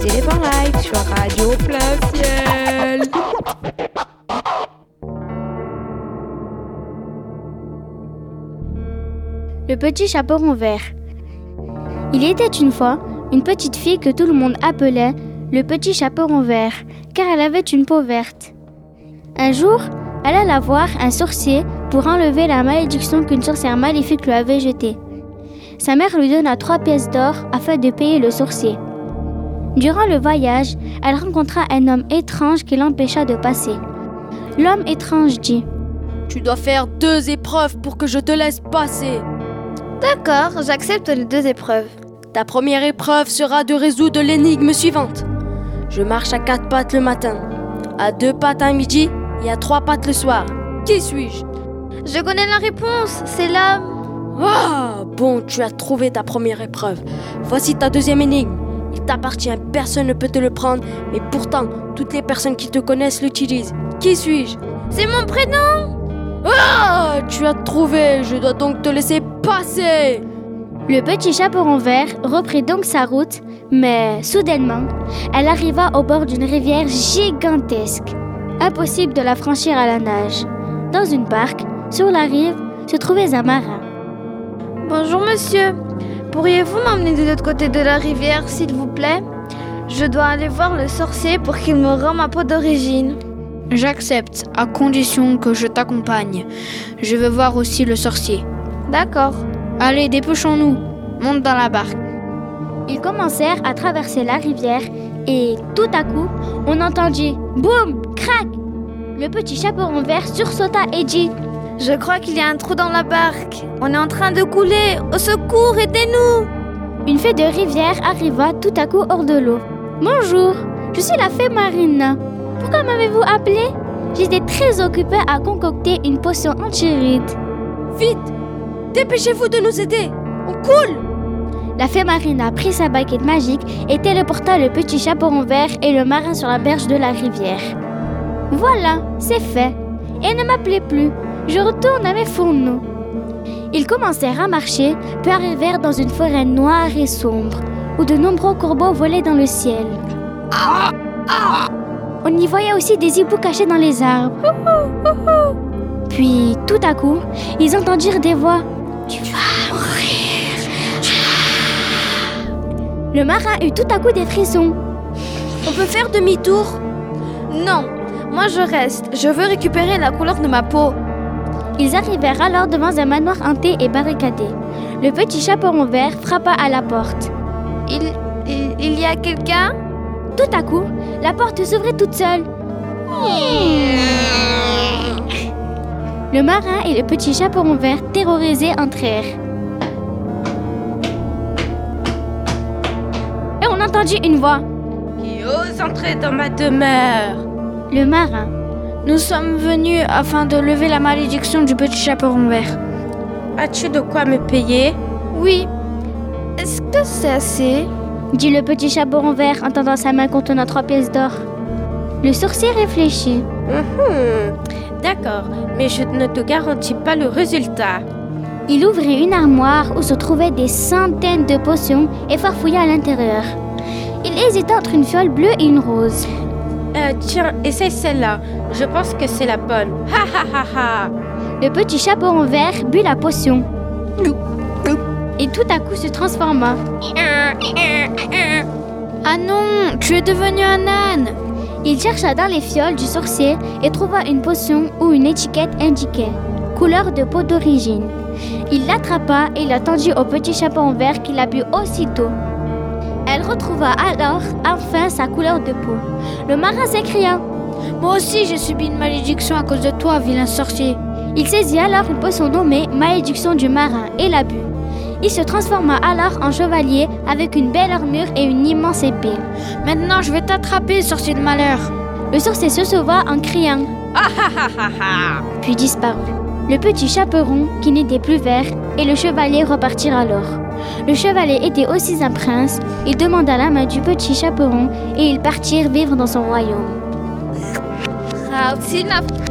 Les éléphants live sur Radio Plein Ciel. Le petit chaperon vert. Il était une fois une petite fille que tout le monde appelait le petit chaperon vert, car elle avait une peau verte. Un jour, elle alla voir un sorcier pour enlever la malédiction qu'une sorcière maléfique lui avait jetée. Sa mère lui donna 3 pièces d'or afin de payer le sorcier. Durant le voyage, elle rencontra un homme étrange qui l'empêcha de passer. L'homme étrange dit : « Tu dois faire 2 épreuves pour que je te laisse passer. » D'accord, j'accepte les 2 épreuves. Ta première épreuve sera de résoudre l'énigme suivante. Je marche à 4 pattes le matin, à 2 pattes à midi et à 3 pattes le soir. Qui suis-je ? Je connais la réponse, c'est l'homme. Ah, bon, tu as trouvé ta première épreuve. Voici ta deuxième énigme. Il t'appartient, personne ne peut te le prendre, mais pourtant, toutes les personnes qui te connaissent l'utilisent. Qui suis-je ? C'est mon prénom. Ah, tu as trouvé, je dois donc te laisser passer. Le petit chaperon vert reprit donc sa route, mais soudainement, elle arriva au bord d'une rivière gigantesque. Impossible de la franchir à la nage. Dans une barque, sur la rive, se trouvait un marin. Bonjour monsieur, pourriez-vous m'emmener de l'autre côté de la rivière s'il vous plaît ? Je dois aller voir le sorcier pour qu'il me rende ma peau d'origine. J'accepte, à condition que je t'accompagne. Je veux voir aussi le sorcier. D'accord. Allez, dépêchons-nous. Monte dans la barque. Ils commencèrent à traverser la rivière et tout à coup, on entendit boum, crac. Le petit chaperon vert sursauta et dit : Je crois qu'il y a un trou dans la barque. On est en train de couler. Au secours, aidez-nous. Une fée de rivière arriva tout à coup hors de l'eau. Bonjour, je suis la fée Marine. Pourquoi m'avez-vous appelé ? J'étais très occupée à concocter une potion anti-rides. Vite, dépêchez-vous de nous aider. On coule. La fée Marina prit sa baguette magique et téléporta le petit chaperon vert et le marin sur la berge de la rivière. Voilà, c'est fait. Et ne m'appelez plus. Je retourne à mes fourneaux. Ils commencèrent à marcher, puis arrivèrent dans une forêt noire et sombre, où de nombreux corbeaux volaient dans le ciel. On y voyait aussi des hiboux cachés dans les arbres. Puis, tout à coup, ils entendirent des voix. « Tu vas mourir, tu vas... » Le marin eut tout à coup des frissons. « On peut faire demi-tour ?»« Non, moi je reste. Je veux récupérer la couleur de ma peau. » Ils arrivèrent alors devant un manoir hanté et barricadé. Le petit chaperon vert frappa à la porte. Il y a quelqu'un ? Tout à coup, la porte s'ouvrit toute seule. Le marin et le petit chaperon vert, terrorisés, entrèrent. Et on entendit une voix. « Qui ose entrer dans ma demeure ?» Le marin. « Nous sommes venus afin de lever la malédiction du petit chaperon vert. »« As-tu de quoi me payer ?»« Oui. Est-ce que c'est assez ?» dit le petit chaperon vert en tendant sa main contenant 3 pièces d'or. Le sorcier réfléchit. D'accord, mais je ne te garantis pas le résultat. Il ouvrit une armoire où se trouvaient des centaines de potions et farfouilla à l'intérieur. Il hésita entre une fiole bleue et une rose. Tiens, essaye celle-là. Je pense que c'est la bonne. Ha ha ha ha. Le petit chaperon vert but la potion. Et tout à coup se transforma. Ah non, tu es devenu un âne. Il chercha dans les fioles du sorcier et trouva une potion où une étiquette indiquait « Couleur de peau d'origine ». Il l'attrapa et la tendit au petit chaperon vert qui la but aussitôt. Elle retrouva alors enfin sa couleur de peau. Le marin s'écria « Moi aussi j'ai subi une malédiction à cause de toi, vilain sorcier ». Il saisit alors une potion nommée « Malédiction du marin » et la but. Il se transforma alors en chevalier avec une belle armure et une immense épée. « Maintenant je vais t'attraper, sorcier de malheur !» Le sorcier se sauva en criant « Ah ah ah ah ah !» puis disparut. Le petit chaperon, qui n'était plus vert, et le chevalier repartirent alors. Le chevalier était aussi un prince, il demanda la main du petit chaperon et ils partirent vivre dans son royaume.